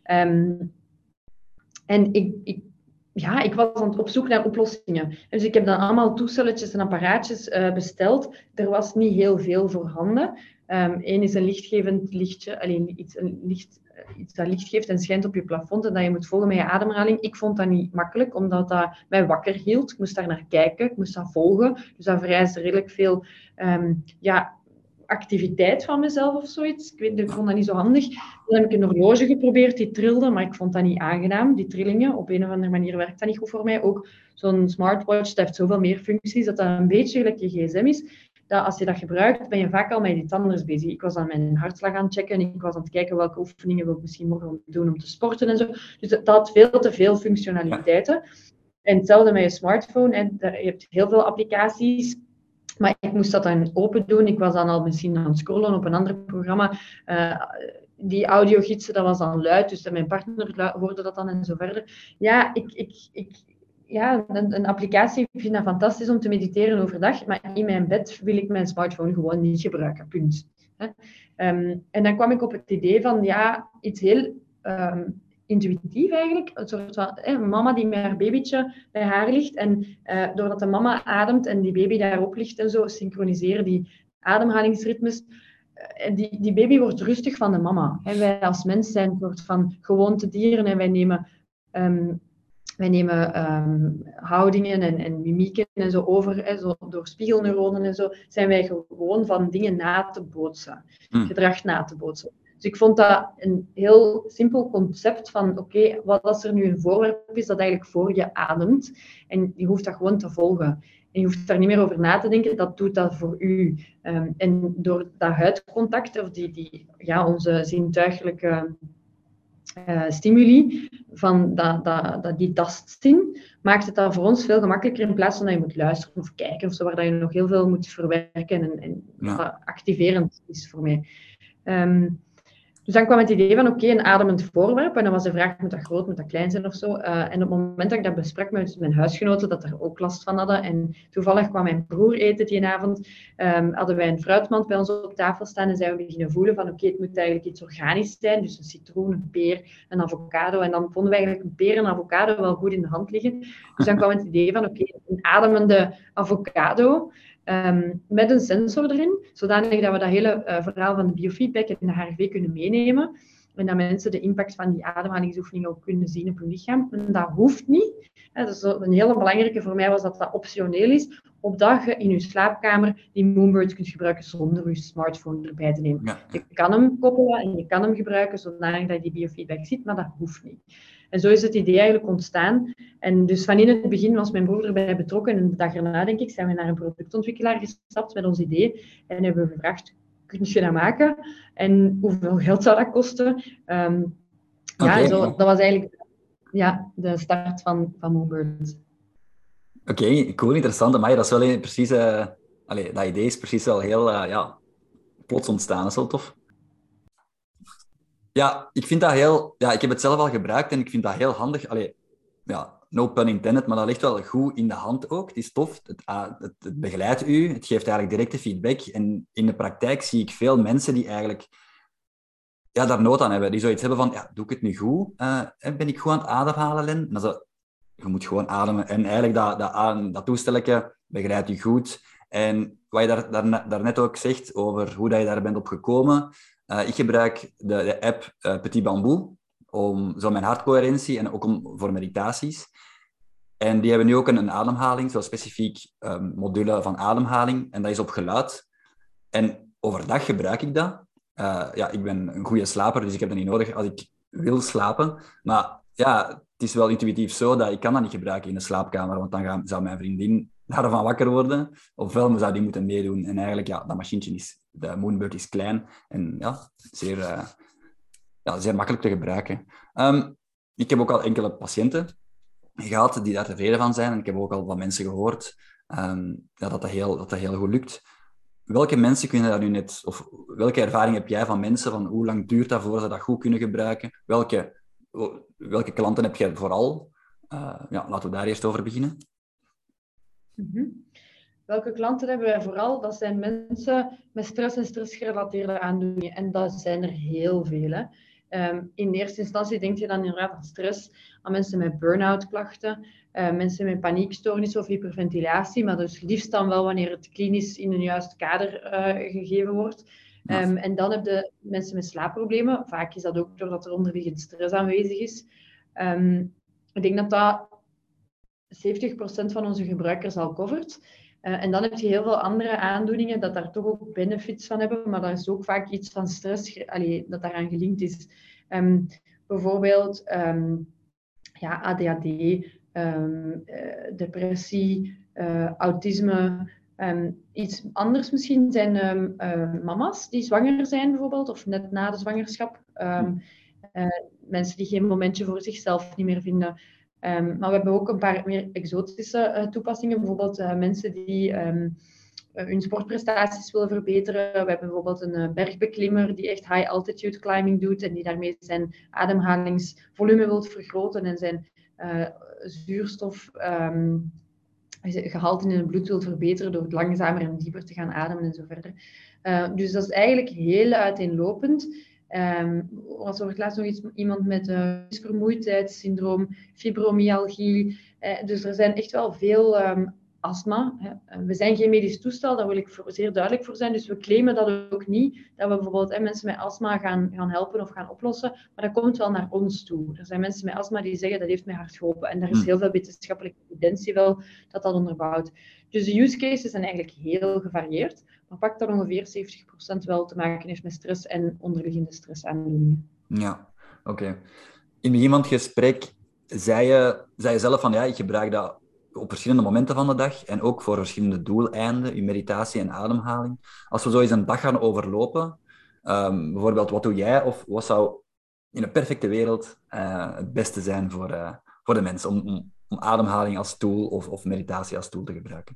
En ik was op zoek naar oplossingen. Dus ik heb dan allemaal toestelletjes en apparaatjes besteld. Er was niet heel veel voorhanden. Eén is een lichtgevend lichtje, iets dat licht geeft en schijnt op je plafond en dat je moet volgen met je ademhaling. Ik vond dat niet makkelijk, omdat dat mij wakker hield. Ik moest daar naar kijken, ik moest dat volgen. Dus dat vereiste redelijk veel activiteit van mezelf of zoiets. Ik vond dat niet zo handig. Dan heb ik een horloge geprobeerd, die trilde, maar ik vond dat niet aangenaam, die trillingen. Op een of andere manier werkt dat niet goed voor mij. Ook zo'n smartwatch, dat heeft zoveel meer functies, dat een beetje gelijk je gsm is. Dat als je dat gebruikt, ben je vaak al met iets anders bezig. Ik was aan mijn hartslag aan het checken, ik was aan het kijken welke oefeningen wil ik misschien morgen doen om te sporten en zo. Dus dat had veel te veel functionaliteiten. En hetzelfde met je smartphone, je hebt heel veel applicaties. Maar ik moest dat dan open doen. Ik was dan al misschien aan het scrollen op een ander programma. Die audiogidsen, dat was dan luid. Dus mijn partner hoorde dat dan en zo verder. Ja, een applicatie, ik vind dat fantastisch om te mediteren overdag. Maar in mijn bed wil ik mijn smartphone gewoon niet gebruiken. Punt. Hè. En dan kwam ik op het idee van, ja, iets heel intuïtief eigenlijk. Een soort van een mama die met haar babytje bij haar ligt. En doordat de mama ademt en die baby daarop ligt en zo, synchroniseren die ademhalingsritmes. En die baby wordt rustig van de mama. Hè. Wij als mens zijn een soort van gewoontedieren en wij nemen houdingen en mimieken en zo over. Hè, zo door spiegelneuronen en zo zijn wij gewoon van dingen na te bootsen. Gedrag na te bootsen. Dus ik vond dat een heel simpel concept van oké, wat als er nu een voorwerp is dat eigenlijk voor je ademt en je hoeft dat gewoon te volgen. En je hoeft daar niet meer over na te denken, dat doet dat voor u. En door dat huidcontact, of onze zintuigelijke stimuli, van die tastzin, maakt het dat voor ons veel gemakkelijker in plaats van dat je moet luisteren of kijken of zo, waar je nog heel veel moet verwerken en dat activerend is voor mij. Dus dan kwam het idee van oké, een ademend voorwerp. En dan was de vraag, moet dat groot, moet dat klein zijn of zo? En op het moment dat ik dat besprak met mijn huisgenoten, dat er ook last van hadden. En toevallig kwam mijn broer eten die avond. Hadden wij een fruitmand bij ons op tafel staan en zijn we beginnen voelen van oké, het moet eigenlijk iets organisch zijn. Dus een citroen, een peer, een avocado. En dan vonden we eigenlijk een peer en een avocado wel goed in de hand liggen. Dus dan kwam het idee van oké, een ademende avocado. Met een sensor erin, zodanig dat we dat hele verhaal van de biofeedback en de HRV kunnen meenemen. En dat mensen de impact van die ademhalingsoefeningen ook kunnen zien op hun lichaam. En dat hoeft niet. Dus een hele belangrijke voor mij was dat dat optioneel is. Opdat je in je slaapkamer die Moonbird kunt gebruiken zonder je smartphone erbij te nemen. Ja. Je kan hem koppelen en je kan hem gebruiken zodanig dat je die biofeedback ziet, maar dat hoeft niet. En zo is het idee eigenlijk ontstaan. En dus van in het begin was mijn broer erbij betrokken. En de dag erna, denk ik, zijn we naar een productontwikkelaar gestapt met ons idee. En hebben we gevraagd, kun je dat maken? En hoeveel geld zou dat kosten? Dat was eigenlijk de start van Moonbird. Oké, cool, interessant. Maar dat is wel precies... dat idee is precies wel heel plots ontstaan. Dat is wel tof. Ja, ik vind dat heel... Ja, ik heb het zelf al gebruikt en ik vind dat heel handig. No pun intended, maar dat ligt wel goed in de hand ook. Het is tof, het begeleidt u, het geeft eigenlijk directe feedback. En in de praktijk zie ik veel mensen die eigenlijk daar nood aan hebben. Die zoiets hebben van, doe ik het nu goed? Ben ik goed aan het ademhalen, Len? En dan zo, je moet gewoon ademen. En eigenlijk dat toestelletje begeleidt u goed. En wat je daarnet ook zegt over hoe dat je daar bent op gekomen... ik gebruik de app Petit Bamboo om zo mijn hartcoherentie en ook voor meditaties. En die hebben nu ook een ademhaling, zo specifiek module van ademhaling. En dat is op geluid. En overdag gebruik ik dat. Ik ben een goede slaper, dus ik heb dat niet nodig als ik wil slapen. Maar het is wel intuïtief zo dat ik kan dat niet gebruiken in de slaapkamer, want dan zou mijn vriendin daarvan wakker worden. Ofwel zou die moeten meedoen. En eigenlijk, dat machientje de Moonbird is klein en zeer makkelijk te gebruiken. Ik heb ook al enkele patiënten gehad die daar tevreden van zijn. En ik heb ook al van mensen gehoord dat heel goed lukt. Welke mensen kunnen dat nu net... Of welke ervaring heb jij van mensen? Van hoe lang duurt dat voordat ze dat goed kunnen gebruiken? Welke klanten heb jij vooral? Laten we daar eerst over beginnen. Mm-hmm. Welke klanten hebben wij vooral? Dat zijn mensen met stress en stressgerelateerde aandoeningen. En dat zijn er heel veel. Hè. In eerste instantie denk je dan inderdaad aan stress, aan mensen met burn-out klachten, mensen met paniekstoornis of hyperventilatie, maar dus liefst dan wel wanneer het klinisch in een juist kader gegeven wordt. En dan heb je mensen met slaapproblemen. Vaak is dat ook doordat er onderliggend stress aanwezig is. Ik denk dat 70% van onze gebruikers al covert. En dan heb je heel veel andere aandoeningen dat daar toch ook benefits van hebben, maar dat is ook vaak iets van stress dat daaraan gelinkt is. Bijvoorbeeld ADHD, depressie, autisme. Iets anders misschien zijn mama's die zwanger zijn bijvoorbeeld, of net na de zwangerschap. Mensen die geen momentje voor zichzelf niet meer vinden. Maar we hebben ook een paar meer exotische toepassingen. Bijvoorbeeld mensen die hun sportprestaties willen verbeteren. We hebben bijvoorbeeld een bergbeklimmer die echt high altitude climbing doet en die daarmee zijn ademhalingsvolume wil vergroten en zijn zuurstof je gehalte in het bloed wilt verbeteren door het langzamer en dieper te gaan ademen en zo verder. Dus dat is eigenlijk heel uiteenlopend. Er wordt laatst nog iemand met vermoeidheidssyndroom, fibromyalgie. Dus er zijn echt wel veel astma. We zijn geen medisch toestel, daar wil ik zeer duidelijk voor zijn. Dus we claimen dat ook niet, dat we bijvoorbeeld mensen met astma gaan helpen of gaan oplossen. Maar dat komt wel naar ons toe. Er zijn mensen met astma die zeggen, dat heeft mij hard geholpen. En daar is heel veel wetenschappelijke evidentie wel dat onderbouwt. Dus de use cases zijn eigenlijk heel gevarieerd. Maar pak dat ongeveer 70% wel te maken heeft met stress en onderliggende stressaandoeningen. Ja, oké. In het begin van het gesprek zei je zelf van, ja, ik gebruik dat op verschillende momenten van de dag en ook voor verschillende doeleinden, je meditatie en ademhaling. Als we zo eens een dag gaan overlopen, bijvoorbeeld, wat doe jij of wat zou in een perfecte wereld het beste zijn voor de mensen om ademhaling als tool of meditatie als tool te gebruiken?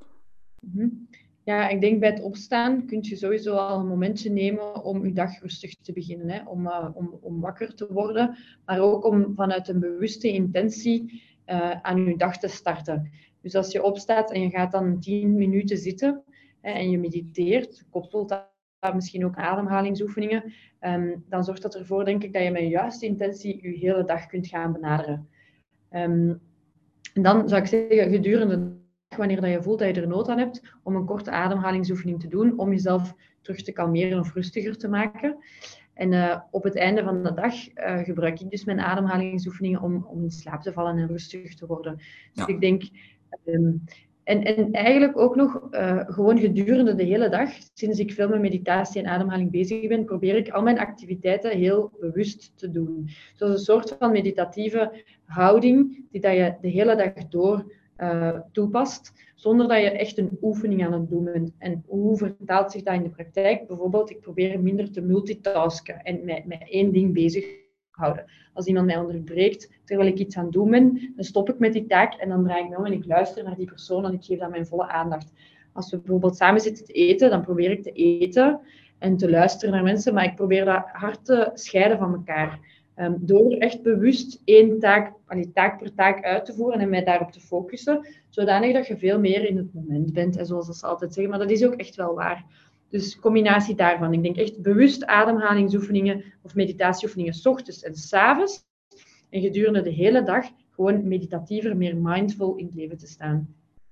Ja, ik denk bij het opstaan kun je sowieso al een momentje nemen om je dag rustig te beginnen. Hè? Om wakker te worden, maar ook om vanuit een bewuste intentie aan je dag te starten. Dus als je opstaat en je gaat dan 10 minuten zitten en je mediteert, koppelt dat misschien ook ademhalingsoefeningen, dan zorgt dat ervoor, denk ik, dat je met de juiste intentie je hele dag kunt gaan benaderen. En dan zou ik zeggen, gedurende wanneer dat je voelt dat je er nood aan hebt, om een korte ademhalingsoefening te doen, om jezelf terug te kalmeren of rustiger te maken. En op het einde van de dag gebruik ik dus mijn ademhalingsoefeningen om in slaap te vallen en rustiger te worden. Dus ja. Ik denk... En eigenlijk ook nog gewoon gedurende de hele dag, sinds ik veel met meditatie en ademhaling bezig ben, probeer ik al mijn activiteiten heel bewust te doen. Zoals een soort van meditatieve houding die dat je de hele dag door toepast, zonder dat je echt een oefening aan het doen bent. En hoe vertaalt zich dat in de praktijk? Bijvoorbeeld, ik probeer minder te multitasken en met één ding bezig houden. Als iemand mij onderbreekt terwijl ik iets aan het doen ben, dan stop ik met die taak en dan draai ik me om en ik luister naar die persoon en ik geef dat mijn volle aandacht. Als we bijvoorbeeld samen zitten te eten, dan probeer ik te eten en te luisteren naar mensen, maar ik probeer dat hard te scheiden van elkaar. Door echt bewust één taak per taak uit te voeren en mij daarop te focussen, zodanig dat je veel meer in het moment bent, en zoals ze altijd zeggen. Maar dat is ook echt wel waar. Dus combinatie daarvan. Ik denk echt bewust ademhalingsoefeningen of meditatieoefeningen 's ochtends en 's avonds. En gedurende de hele dag gewoon meditatiever, meer mindful in het leven te staan.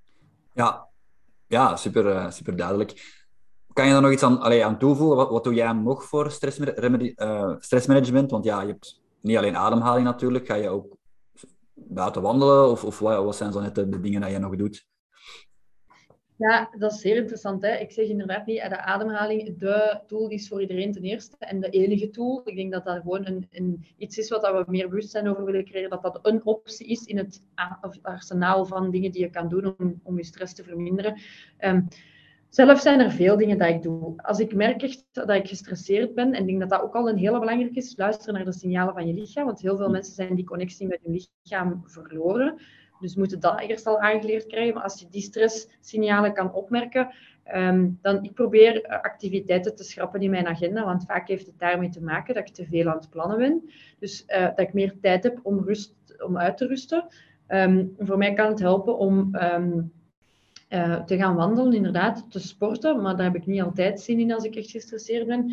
Ja, super duidelijk. Kan je daar nog iets aan toevoegen? Wat doe jij nog voor stressmanagement? Want ja, je hebt niet alleen ademhaling natuurlijk. Ga je ook buiten wandelen? Of wat zijn zo net de dingen dat je nog doet? Ja, dat is zeer interessant. Hè? Ik zeg inderdaad niet, de ademhaling, de tool is voor iedereen ten eerste en de enige tool. Ik denk dat dat gewoon iets is wat we meer bewustzijn over willen creëren, dat dat een optie is in het arsenaal van dingen die je kan doen om je stress te verminderen. Zelf zijn er veel dingen dat ik doe. Als ik merk echt dat ik gestresseerd ben, en ik denk dat dat ook al een hele belangrijke is, luisteren naar de signalen van je lichaam, want heel veel mensen zijn die connectie met hun lichaam verloren. Dus moeten dat eerst al aangeleerd krijgen. Maar als je die stresssignalen kan opmerken, dan ik probeer activiteiten te schrappen in mijn agenda, want vaak heeft het daarmee te maken dat ik te veel aan het plannen ben. Dus dat ik meer tijd heb om uit te rusten. Voor mij kan het helpen om te gaan wandelen, inderdaad, te sporten, maar daar heb ik niet altijd zin in als ik echt gestresseerd ben.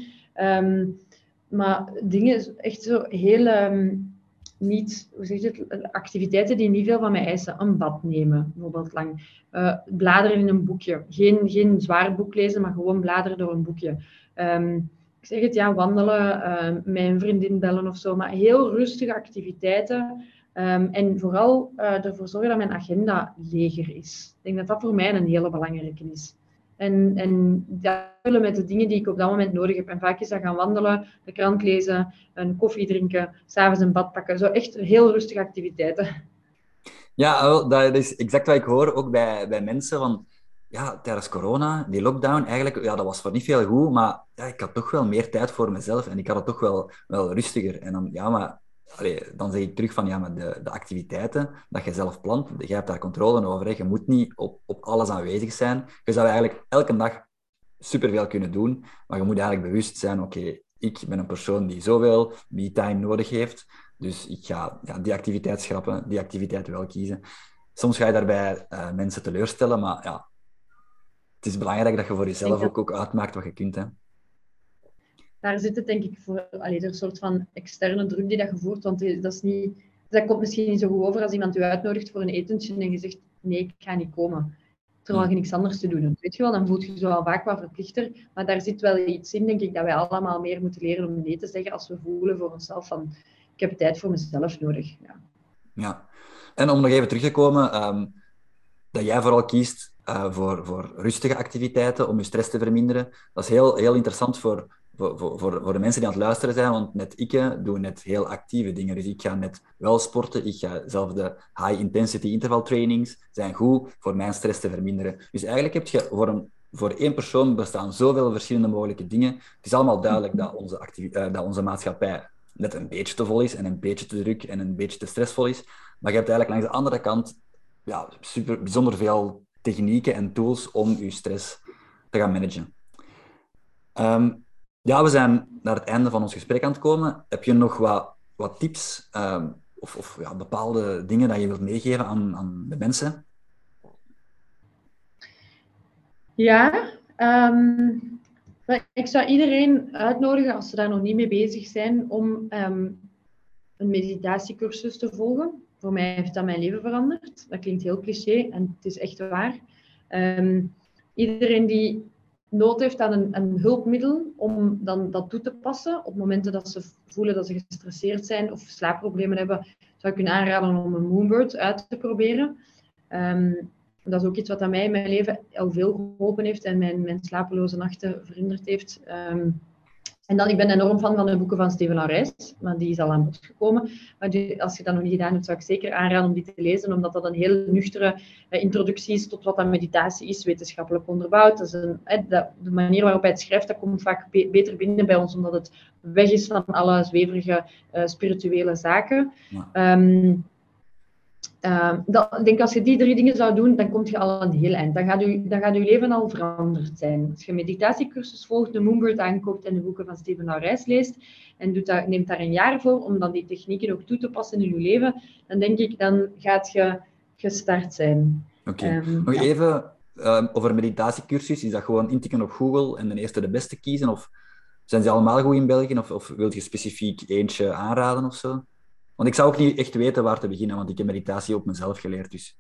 Maar dingen echt zo heel... niet, hoe zeg je het, activiteiten die niet veel van mij eisen. Een bad nemen, bijvoorbeeld lang. Bladeren in een boekje. Geen zwaar boek lezen, maar gewoon bladeren door een boekje. Ik zeg het, ja, wandelen, met een vriendin bellen of zo. Maar heel rustige activiteiten. En vooral ervoor zorgen dat mijn agenda leger is. Ik denk dat dat voor mij een hele belangrijke is. En dat vullen met de dingen die ik op dat moment nodig heb. En vaak is dat gaan wandelen, de krant lezen, een koffie drinken, 's avonds een bad pakken. Zo echt heel rustige activiteiten. Ja, dat is exact wat ik hoor, ook bij mensen van... Ja, tijdens corona, die lockdown, eigenlijk, ja, dat was voor niet veel goed, maar ja, ik had toch wel meer tijd voor mezelf en ik had het toch wel rustiger. En dan, ja, maar... dan zeg ik terug van, ja, maar de activiteiten dat je zelf plant, je hebt daar controle over. Hè. Je moet niet op alles aanwezig zijn. Je zou eigenlijk elke dag superveel kunnen doen, maar je moet eigenlijk bewust zijn, oké, ik ben een persoon die zoveel me-time nodig heeft, dus ik ga die activiteit schrappen, die activiteit wel kiezen. Soms ga je daarbij mensen teleurstellen, maar ja, het is belangrijk dat je voor jezelf ook uitmaakt wat je kunt. Hè. Daar zit het denk ik voor een soort van externe druk die dat je voert, want dat komt misschien niet zo goed over als iemand u uitnodigt voor een etentje en je zegt nee, ik ga niet komen. Terwijl je niks anders te doen hebt. Weet je wel, dan voel je je zo al vaak wat verplichter. Maar daar zit wel iets in, denk ik, dat wij allemaal meer moeten leren om nee te zeggen als we voelen voor onszelf van ik heb tijd voor mezelf nodig. Ja. En om nog even terug te komen, dat jij vooral kiest voor rustige activiteiten om je stress te verminderen. Dat is heel interessant voor de mensen die aan het luisteren zijn, want net ik doe net heel actieve dingen. Dus ik ga net wel sporten, ik ga zelf de high-intensity interval trainings zijn goed voor mijn stress te verminderen. Dus eigenlijk heb je voor één persoon bestaan zoveel verschillende mogelijke dingen. Het is allemaal duidelijk dat onze maatschappij net een beetje te vol is en een beetje te druk en een beetje te stressvol is. Maar je hebt eigenlijk langs de andere kant bijzonder veel technieken en tools om je stress te gaan managen. We zijn naar het einde van ons gesprek aan het komen. Heb je nog wat tips of bepaalde dingen dat je wilt meegeven aan de mensen? Ja, ik zou iedereen uitnodigen, als ze daar nog niet mee bezig zijn, om een meditatiecursus te volgen. Voor mij heeft dat mijn leven veranderd. Dat klinkt heel cliché en het is echt waar. Iedereen die nood heeft aan een hulpmiddel om dan dat toe te passen op momenten dat ze voelen dat ze gestresseerd zijn of slaapproblemen hebben, zou ik kunnen aanraden om een Moonbird uit te proberen. Dat is ook iets wat aan mij in mijn leven al veel geholpen heeft en mijn slapeloze nachten verhinderd heeft. En dan, ik ben enorm fan van de boeken van Steven Laurijs, maar die is al aan bod gekomen. Maar als je dat nog niet gedaan hebt, zou ik zeker aanraden om die te lezen, omdat dat een heel nuchtere introductie is tot wat dat meditatie is, wetenschappelijk onderbouwd. Dat is de manier waarop hij het schrijft, dat komt vaak beter binnen bij ons, omdat het weg is van alle zweverige spirituele zaken. Ja. Ik denk als je die 3 dingen zou doen, dan kom je al een heel eind. Dan gaat je leven al veranderd zijn. Als je een meditatiecursus volgt, de Moonbird aankoopt en de boeken van Steven Laurijs leest en neemt daar een jaar voor om dan die technieken ook toe te passen in je leven, dan denk ik, dan gaat je gestart zijn. Oké. Nog even over meditatiecursus. Is dat gewoon intikken op Google en de eerste de beste kiezen? Of zijn ze allemaal goed in België? Of wil je specifiek eentje aanraden of zo? Want ik zou ook niet echt weten waar te beginnen, want ik heb meditatie op mezelf geleerd. Dus.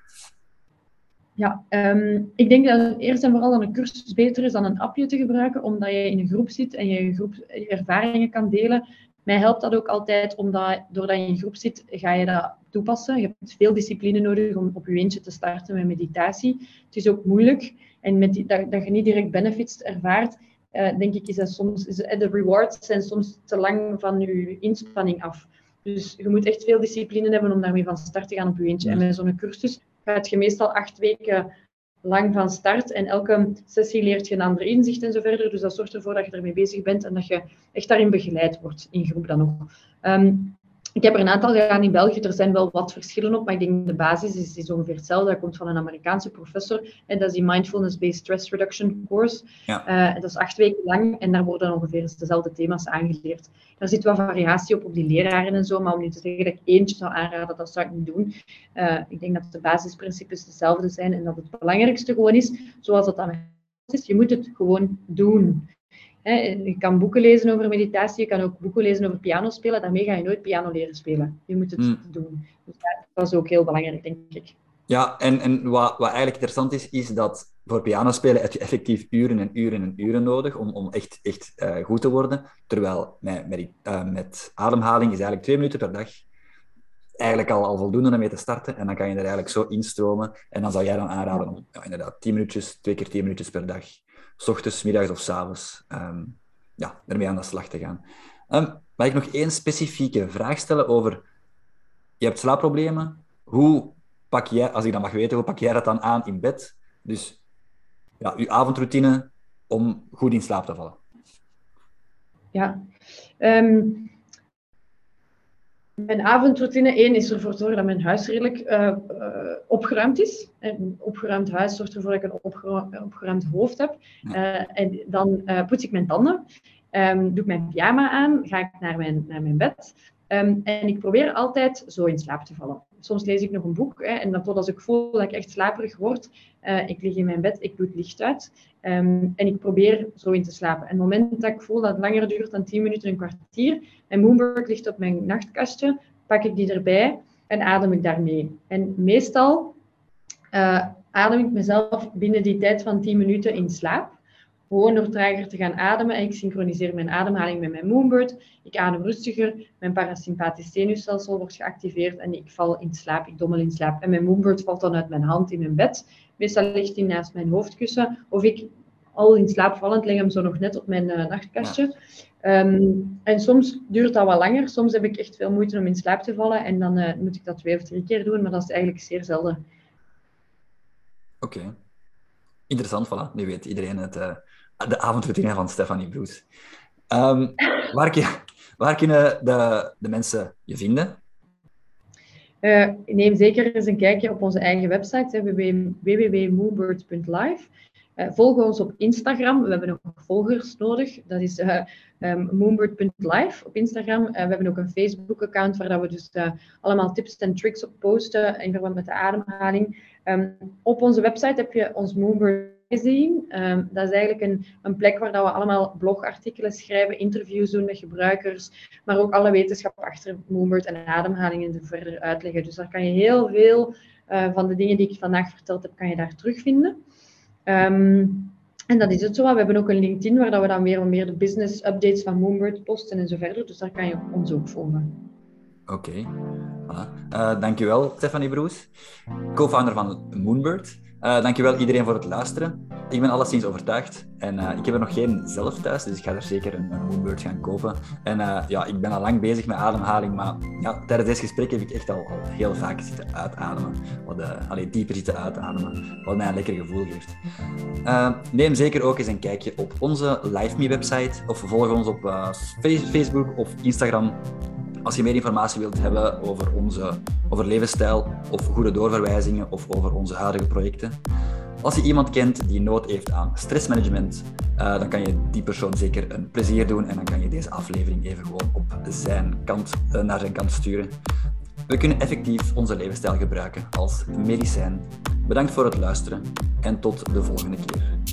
Ja, ik denk dat eerst en vooral een cursus beter is dan een appje te gebruiken, omdat je in een groep zit en je ervaringen kan delen. Mij helpt dat ook altijd, omdat doordat je in een groep zit, ga je dat toepassen. Je hebt veel discipline nodig om op je eentje te starten met meditatie. Het is ook moeilijk. En dat je niet direct benefits ervaart, denk ik, is dat soms de rewards zijn soms te lang van je inspanning af. Dus je moet echt veel discipline hebben om daarmee van start te gaan op je eentje. En met zo'n cursus gaat je meestal 8 weken lang van start. En elke sessie leert je een ander inzicht en zo verder. Dus dat zorgt ervoor dat je ermee bezig bent en dat je echt daarin begeleid wordt, in groep dan ook. Ik heb er een aantal gedaan in België. Er zijn wel wat verschillen op, maar ik denk de basis is ongeveer hetzelfde. Dat komt van een Amerikaanse professor. En dat is die Mindfulness-Based Stress Reduction Course. Ja. Dat is 8 weken lang en daar worden ongeveer dezelfde thema's aangeleerd. Daar zit wat variatie op die leraren en zo, maar om nu te zeggen dat ik eentje zou aanraden, dat zou ik niet doen. Ik denk dat de basisprincipes dezelfde zijn en dat het belangrijkste gewoon is, zoals dat aan is, je moet het gewoon doen. Je kan boeken lezen over meditatie, je kan ook boeken lezen over piano spelen. Daarmee ga je nooit piano leren spelen. Je moet het doen. Dus dat is ook heel belangrijk, denk ik. Ja, en wat eigenlijk interessant is dat voor piano spelen heb je effectief uren en uren en uren nodig om echt goed te worden. Terwijl met ademhaling is eigenlijk 2 minuten per dag eigenlijk al voldoende om mee te starten. En dan kan je er eigenlijk zo instromen. En dan zou jij dan aanraden om inderdaad 10 minuutjes, 2 keer 10 minuutjes per dag, 's ochtends, 's middags of 's avonds, ermee aan de slag te gaan. Mag ik nog 1 specifieke vraag stellen over... Je hebt slaapproblemen. Hoe pak jij, als ik dat mag weten, hoe pak jij dat dan aan in bed? Dus je avondroutine om goed in slaap te vallen. Ja. Mijn avondroutine 1 is ervoor te zorgen dat mijn huis redelijk opgeruimd is. Een opgeruimd huis zorgt ervoor dat ik een opgeruimd hoofd heb. En dan poets ik mijn tanden. Doe ik mijn pyjama aan. Ga ik naar mijn bed. En ik probeer altijd zo in slaap te vallen. soms lees ik nog een boek. En dan tot als ik voel dat ik echt slaperig word, ik lig in mijn bed, ik doe het licht uit. En ik probeer zo in te slapen. En op het moment dat ik voel dat het langer duurt dan 10 minuten, een kwartier, mijn Moonbird ligt op mijn nachtkastje, pak ik die erbij en adem ik daarmee. En meestal adem ik mezelf binnen die tijd van 10 minuten in slaap. Gewoon door trager te gaan ademen. En ik synchroniseer mijn ademhaling met mijn Moonbird. Ik adem rustiger. Mijn parasympathisch zenuwstelsel wordt geactiveerd. En ik val in slaap. Ik dommel in slaap. En mijn Moonbird valt dan uit mijn hand in mijn bed. Meestal ligt hij naast mijn hoofdkussen. Of ik, al in slaap vallend, leg hem zo nog net op mijn nachtkastje. En soms duurt dat wat langer. Soms heb ik echt veel moeite om in slaap te vallen. En dan moet ik dat 2 of 3 keer doen. Maar dat is eigenlijk zeer zelden. Oké. Interessant, voilà. Nu weet iedereen de avondroutine van Stephanie Broes. Waar kunnen de mensen je vinden? Neem zeker eens een kijkje op onze eigen website, www.moonbird.live. Volg ons op Instagram. We hebben nog volgers nodig. Dat is moonbird.live op Instagram. We hebben ook een Facebook-account waar we dus allemaal tips en tricks op posten in verband met de ademhaling. Op onze website heb je ons Moonbird magazine. Dat is eigenlijk een plek waar we allemaal blogartikelen schrijven, interviews doen met gebruikers, maar ook alle wetenschap achter Moonbird en ademhalingen verder uitleggen. Dus daar kan je heel veel van de dingen die ik vandaag verteld heb, kan je daar terugvinden. En dat is het zo. We hebben ook een LinkedIn waar we dan meer de business updates van Moonbird posten en zo verder. Dus daar kan je ons ook volgen. Oké. Voilà. Dankjewel, Stephanie Broes, co-founder van Moonbird. Dankjewel iedereen voor het luisteren. Ik ben alleszins overtuigd en ik heb er nog geen zelf thuis, dus ik ga er zeker een Moonbird gaan kopen. En ik ben al lang bezig met ademhaling, maar tijdens deze gesprek heb ik echt al heel vaak zitten uitademen. Dieper zitten uitademen, wat mij een lekker gevoel geeft. Neem zeker ook eens een kijkje op onze LiveMe-website of volg ons op Facebook of Instagram. Als je meer informatie wilt hebben over levensstijl of goede doorverwijzingen of over onze huidige projecten. Als je iemand kent die nood heeft aan stressmanagement, dan kan je die persoon zeker een plezier doen en dan kan je deze aflevering even gewoon naar zijn kant sturen. We kunnen effectief onze levensstijl gebruiken als medicijn. Bedankt voor het luisteren en tot de volgende keer.